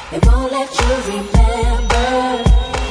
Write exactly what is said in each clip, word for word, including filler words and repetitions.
They won't let you remember.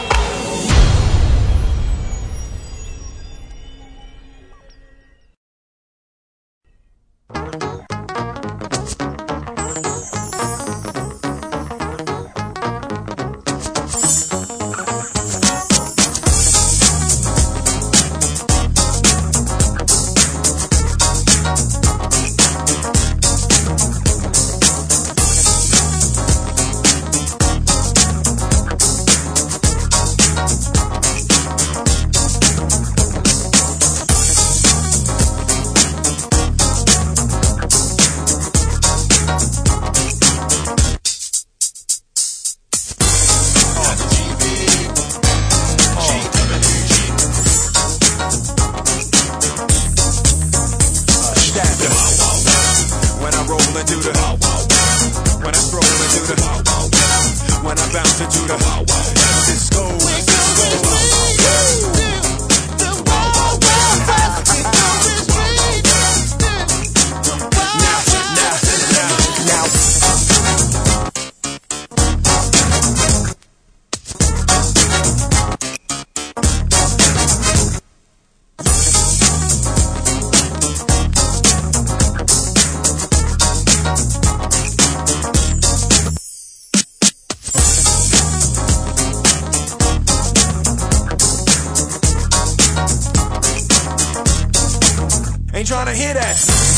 Ain't trying to hear that.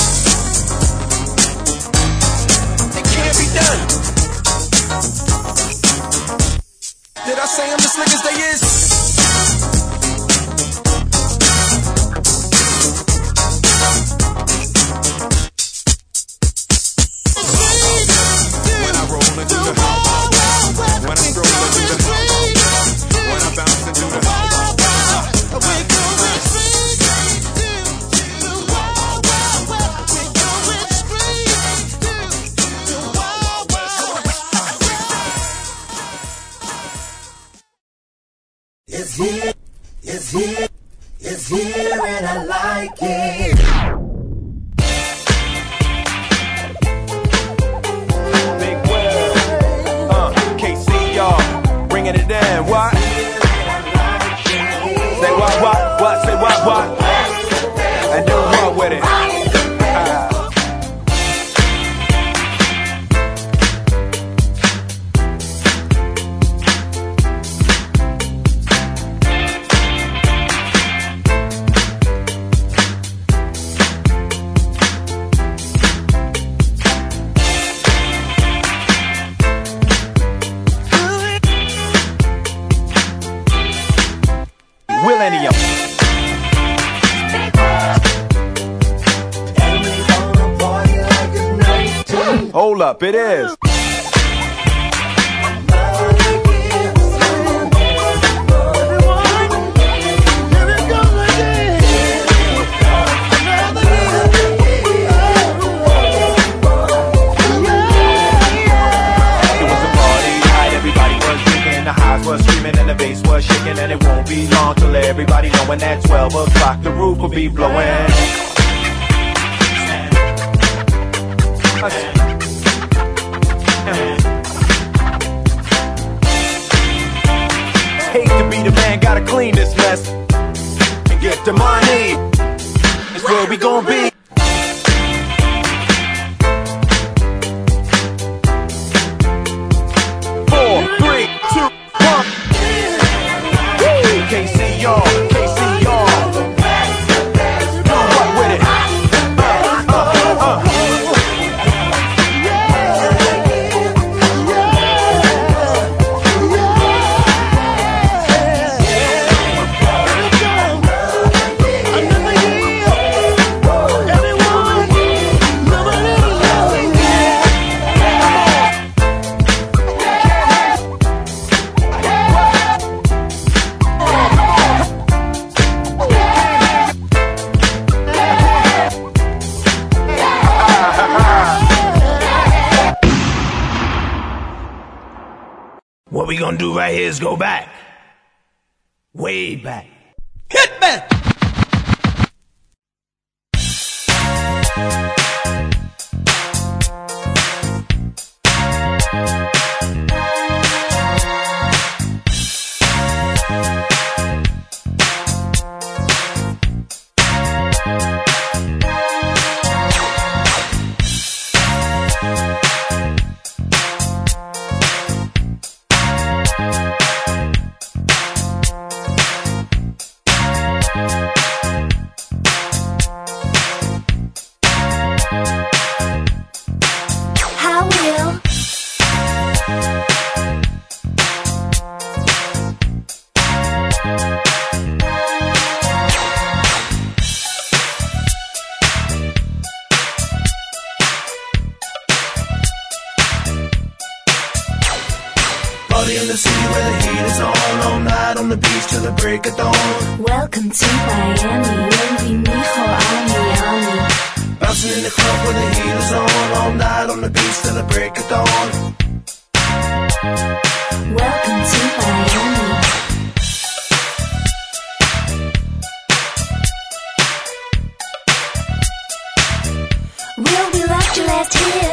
It can't be done. Did I say I'm the slickest they is? When I roll into the when I stroll into the when I bounce into the It's here, it's here, it's here, and I like it. Big Will, uh, K C, y'all, bringing it down. What? Say what, what, what, say what, what? And do what with it? Uh. Millennium. Hold up, it is. Was screaming and the bass was shaking, and it won't be long till everybody knowing that twelve o'clock the roof will be blowing. Hate to be the man, gotta clean this mess and get the money. That's where we gon' be. Four, three, two. K C y'all, K C y'all. Do what with it? Uh, uh, uh. What we gonna do right here is go back. Way back. Hitman! Party in the city where the heat is on. All night on the beach till the break of dawn. Welcome to Miami, bienvenido a Miami. Bouncing in the club where the heat is on. All night on the beach till the break of dawn. Welcome to Miami. Will we left your last hit?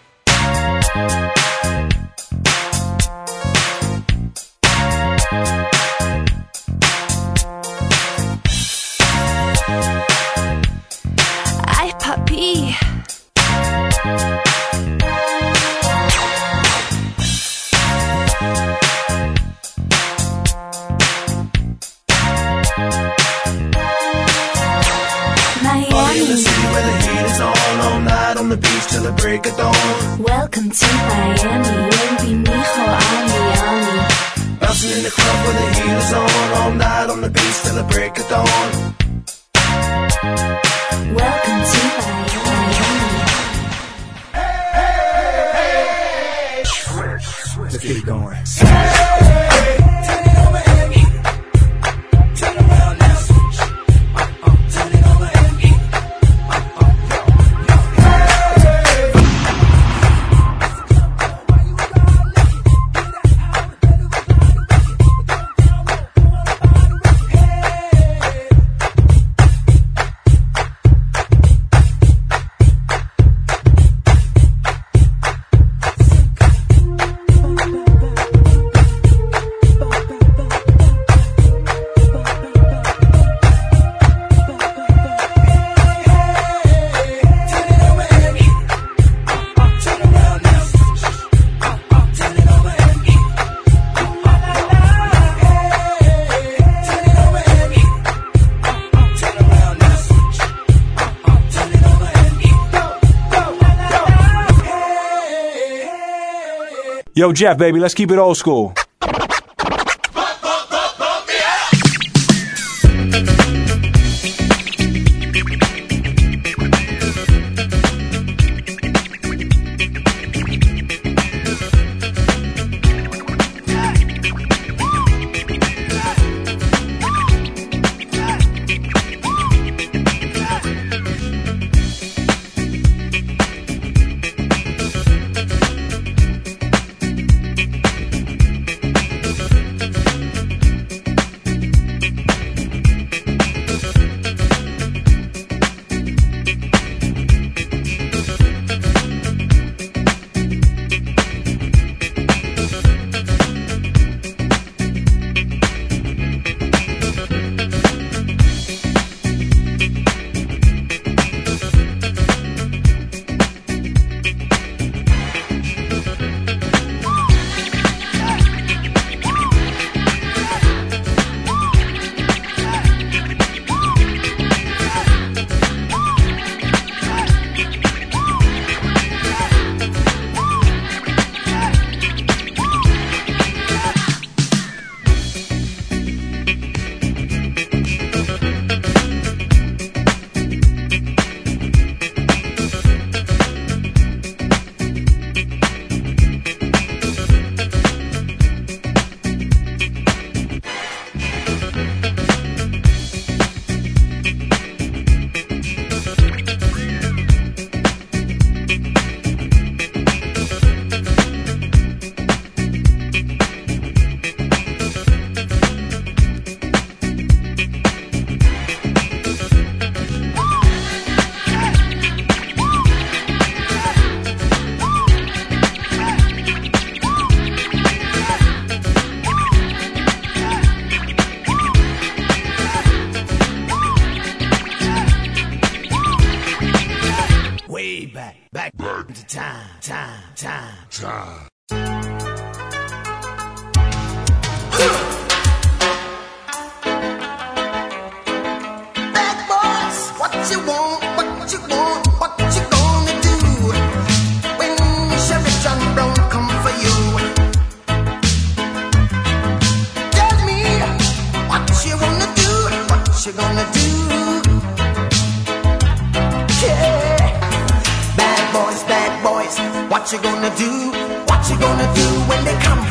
Ay, papi. Party in the city where the heat is on. All night on the beach till the break of dawn. Welcome to Miami, bienvenido a Miami. Bouncing in the club where the heat is on. All night on the beach till the break of dawn. Welcome to Miami. Let's get it going. Yo, Jeff, baby, let's keep it old school. time. Bad boys, what you want, what you want, what you gonna do when Sheriff John Brown come for you? Tell me what you wanna do, what you gonna do? Yeah, bad boys, bad boys, what you gonna do, what you gonna do when they come